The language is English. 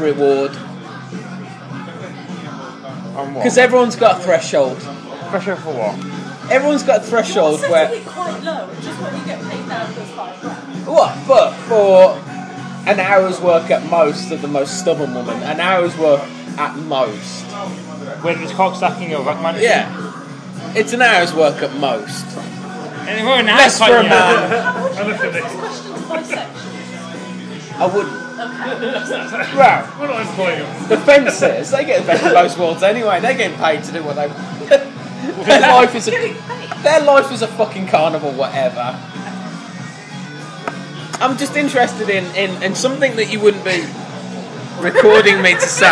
reward. On what? Because everyone's got a threshold. Pressure for what? Everyone's got a threshold You're where... setting it quite low, just when you get paid now plus £5 grand. What? But for an hour's work at most of the most stubborn woman, an hour's work at most. Whether it's cock stacking or rack management? Yeah. It's an hour's work at most. And we're an Less for a man. How would you put this question to bisexual? I wouldn't. Okay. Well, We're not employing them. the fencers, they get the best of both worlds anyway. They're getting paid to do what they want. Their life is Getting paid. their life is a fucking carnival, whatever. I'm just interested in something that you wouldn't be recording me to say.